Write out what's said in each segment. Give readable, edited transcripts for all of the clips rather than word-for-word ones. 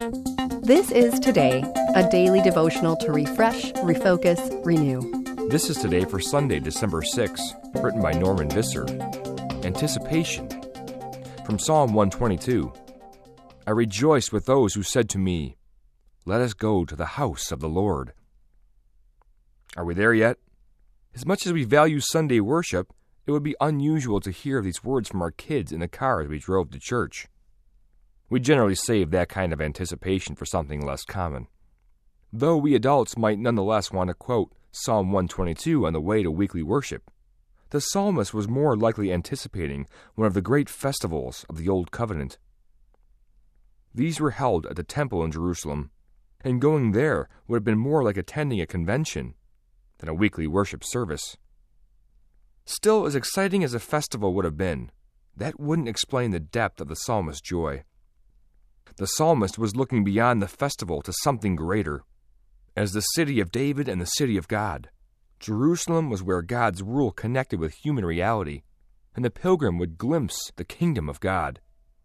This is Today, a daily devotional to refresh, refocus, renew. This is Today for Sunday, December 6, written by Norman Visser. Anticipation. From Psalm 122. I rejoiced with those who said to me, "Let us go to the house of the Lord." Are we there yet? As much as we value Sunday worship, it would be unusual to hear these words from our kids in the car as we drove to church. We generally save that kind of anticipation for something less common. Though we adults might nonetheless want to quote Psalm 122 on the way to weekly worship, the psalmist was more likely anticipating one of the great festivals of the Old Covenant. These were held at the temple in Jerusalem, and going there would have been more like attending a convention than a weekly worship service. Still, as exciting as a festival would have been, that wouldn't explain the depth of the psalmist's joy. The psalmist was looking beyond the festival to something greater. As the city of David and the city of God, Jerusalem was where God's rule connected with human reality, and the pilgrim would glimpse the kingdom of God.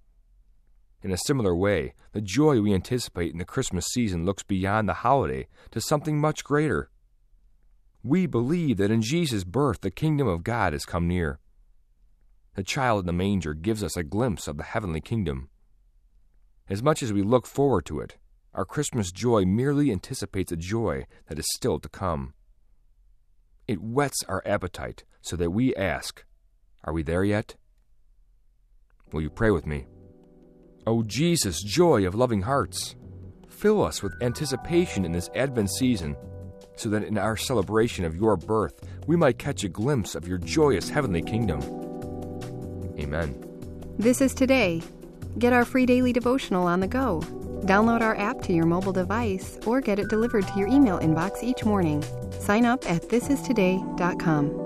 In a similar way, the joy we anticipate in the Christmas season looks beyond the holiday to something much greater. We believe that in Jesus' birth the kingdom of God has come near. The child in the manger gives us a glimpse of the heavenly kingdom. As much as we look forward to it, our Christmas joy merely anticipates a joy that is still to come. It whets our appetite so that we ask, are we there yet? Will you pray with me? O Jesus, joy of loving hearts, fill us with anticipation in this Advent season, so that in our celebration of your birth, we might catch a glimpse of your joyous heavenly kingdom. Amen. This is Today. Get our free daily devotional on the go. Download our app to your mobile device or get it delivered to your email inbox each morning. Sign up at thisistoday.com.